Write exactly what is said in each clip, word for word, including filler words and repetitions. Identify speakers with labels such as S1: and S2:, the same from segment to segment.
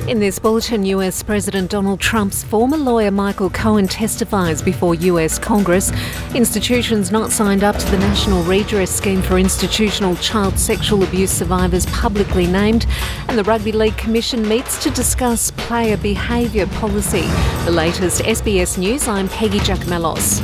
S1: In this bulletin, U S President Donald Trump's former lawyer Michael Cohen testifies before U S Congress. Institutions not signed up to the National Redress Scheme for Institutional Child Sexual Abuse Survivors publicly named. And the Rugby League Commission meets to discuss player behaviour policy. The latest S B S News, I'm Peggy Giacomellos.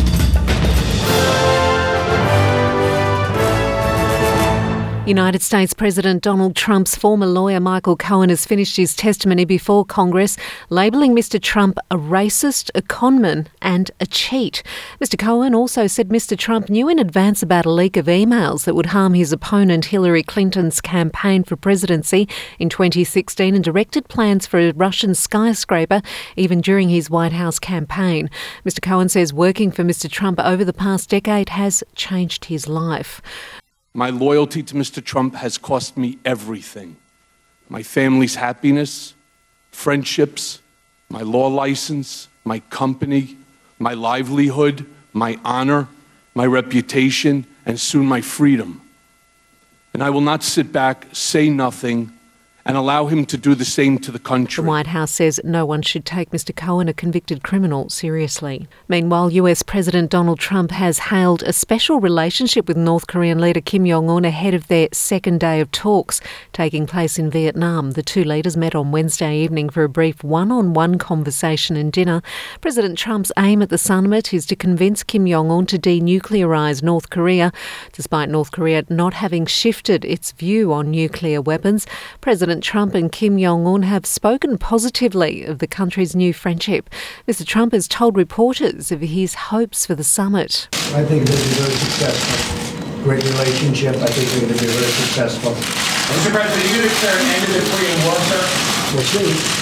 S1: United States President Donald Trump's former lawyer Michael Cohen has finished his testimony before Congress, labelling Mister Trump a racist, a conman and a cheat. Mister Cohen also said Mister Trump knew in advance about a leak of emails that would harm his opponent Hillary Clinton's campaign for presidency in twenty sixteen and directed plans for a Russian skyscraper even during his White House campaign. Mister Cohen says working for Mister Trump over the past decade has changed his life.
S2: My loyalty to Mister Trump has cost me everything. My family's happiness, friendships, my law license, my company, my livelihood, my honor, my reputation, and soon my freedom. And I will not sit back, say nothing, and allow him to do the same to the country.
S1: The White House says no one should take Mister Cohen, a convicted criminal, seriously. Meanwhile, U S President Donald Trump has hailed a special relationship with North Korean leader Kim Jong-un ahead of their second day of talks taking place in Vietnam. The two leaders met on Wednesday evening for a brief one-on-one conversation and dinner. President Trump's aim at the summit is to convince Kim Jong-un to denuclearise North Korea. Despite North Korea not having shifted its view on nuclear weapons, President Trump and Kim Jong-un have spoken positively of the country's new friendship. Mister Trump has told reporters of his hopes for the summit.
S3: I think this is very successful. Great relationship. I think we're going to be very successful.
S4: Mister President, are you going to declare an end to the Korean War, sir?
S3: We'll see.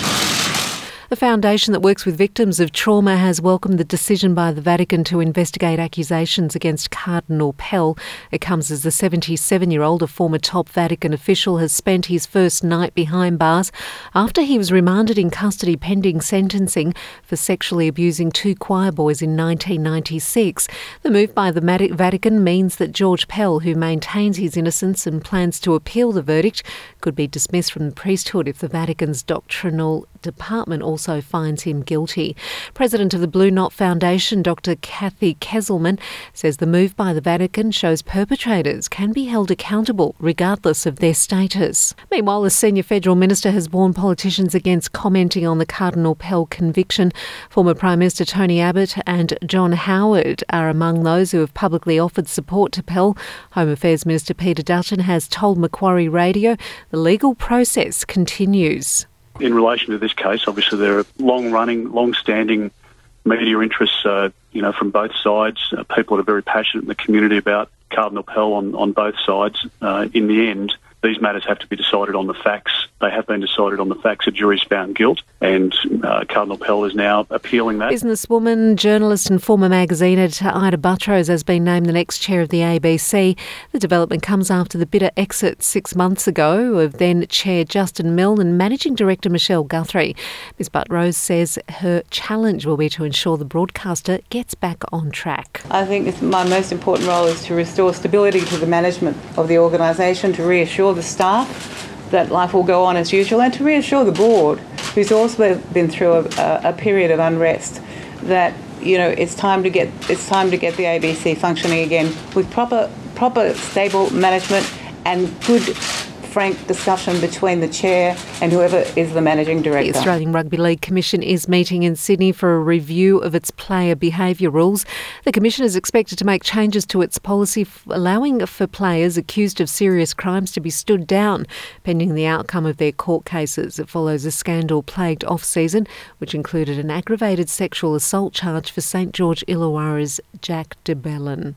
S1: The foundation that works with victims of trauma has welcomed the decision by the Vatican to investigate accusations against Cardinal Pell. It comes as the seventy-seven-year-old, a former top Vatican official, has spent his first night behind bars after he was remanded in custody pending sentencing for sexually abusing two choir boys in nineteen ninety-six. The move by the Vatican means that George Pell, who maintains his innocence and plans to appeal the verdict, could be dismissed from the priesthood if the Vatican's doctrinal department also finds him guilty. President of the Blue Knot Foundation, Doctor Kathy Kesselman, says the move by the Vatican shows perpetrators can be held accountable regardless of their status. Meanwhile, a senior federal minister has warned politicians against commenting on the Cardinal Pell conviction. Former Prime Minister Tony Abbott and John Howard are among those who have publicly offered support to Pell. Home Affairs Minister Peter Dutton has told Macquarie Radio the legal process continues.
S5: In relation to this case, obviously there are long-running, long-standing media interests, uh, you know, from both sides. Uh, people that are very passionate in the community about Cardinal Pell on, on both sides. Uh, in the end, these matters have to be decided on the facts. They have been decided on the facts. A jury's found guilt, and uh, Cardinal Pell is now appealing that. Businesswoman,
S1: journalist and former magazine editor Ita Buttrose has been named the next chair of the A B C. The development comes after the bitter exit six months ago of then Chair Justin Milne and Managing Director Michelle Guthrie. Miz Buttrose says her challenge will be to ensure the broadcaster gets back on track.
S6: I think it's my most important role is to restore stability to the management of the organisation, to reassure the staff that life will go on as usual, and to reassure the board, who's also been through a, a period of unrest, that you know it's time to get it's time to get the A B C functioning again with proper, proper, stable management and good, frank discussion between the chair and whoever is the managing director.
S1: The Australian Rugby League Commission is meeting in Sydney for a review of its player behaviour rules. The Commission is expected to make changes to its policy allowing for players accused of serious crimes to be stood down pending the outcome of their court cases. It follows a scandal-plagued off-season which included an aggravated sexual assault charge for St George Illawarra's Jack de Belin.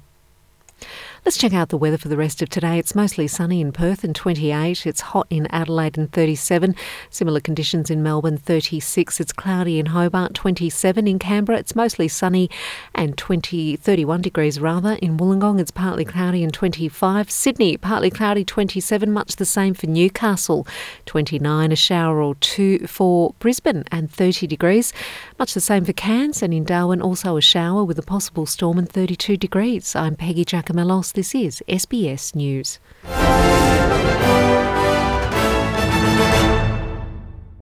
S1: Let's check out the weather for the rest of today. It's mostly sunny in Perth and twenty-eight. It's hot in Adelaide and thirty-seven. Similar conditions in Melbourne, thirty-six. It's cloudy in Hobart, twenty-seven. In Canberra, it's mostly sunny and twenty, thirty-one degrees rather. In Wollongong, it's partly cloudy and twenty-five. Sydney, partly cloudy, twenty-seven. Much the same for Newcastle, twenty-nine. A shower or two for Brisbane and thirty degrees. Much the same for Cairns, and in Darwin, also a shower with a possible storm and thirty-two degrees. I'm Peggy Giacomellos. This is S B S News.